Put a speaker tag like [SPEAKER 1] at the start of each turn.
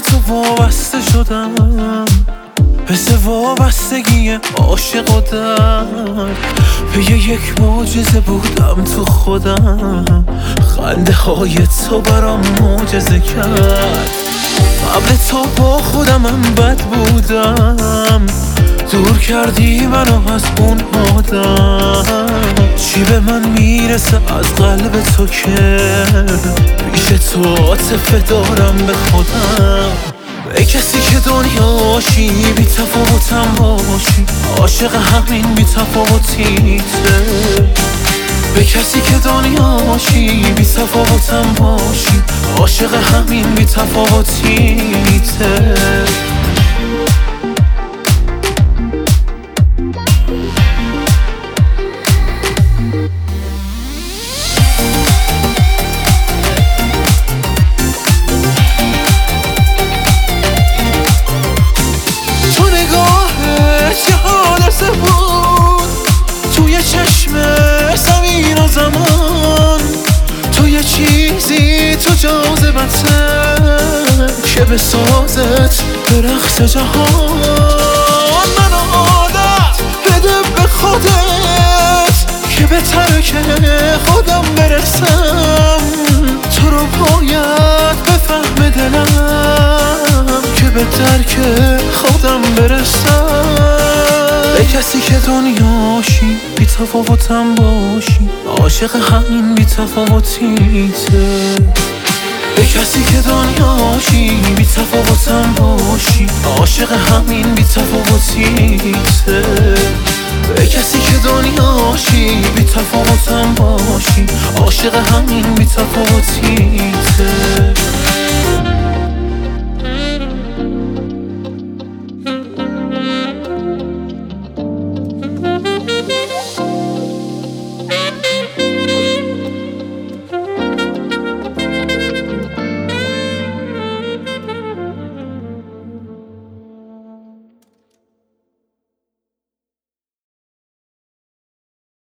[SPEAKER 1] تو وابسته شدم، مثل وابستگی عاشق و درد. پی یک معجزه بودم تو خودم، خنده های تو برام معجزه کرد. قبل تو با خودمم بد بودم، دور کردی منو از اون آدم. چی به من میرسه از قلب تو که پیش تو عاطفه دارم به خودم. ای کسی که دنیاشی بی تفاوتم باشی، عاشق همین بی تفاوتیته. به کسی که دنیاشی بی تفاوتم باشی، عاشق همین بی تفاوتیته. توی چشم زمین و زمان، توی چیزی تو جاذبته که بسازت به رقص جهان. من عادت بده به خودت که به ترک خودم برسم. تو رو باید بفهم دلم که به درک خودم برسم. ای کسی که دنیاشی بی تفاوتم باشی، عاشق همین بی تفاوتیته. ای کسی که دنیاشی بی تفاوتم باشی، عاشق همین بی تفاوتیته. ای کسی که دنیاشی بی تفاوتم باشی، عاشق همین بی تفاوتیته.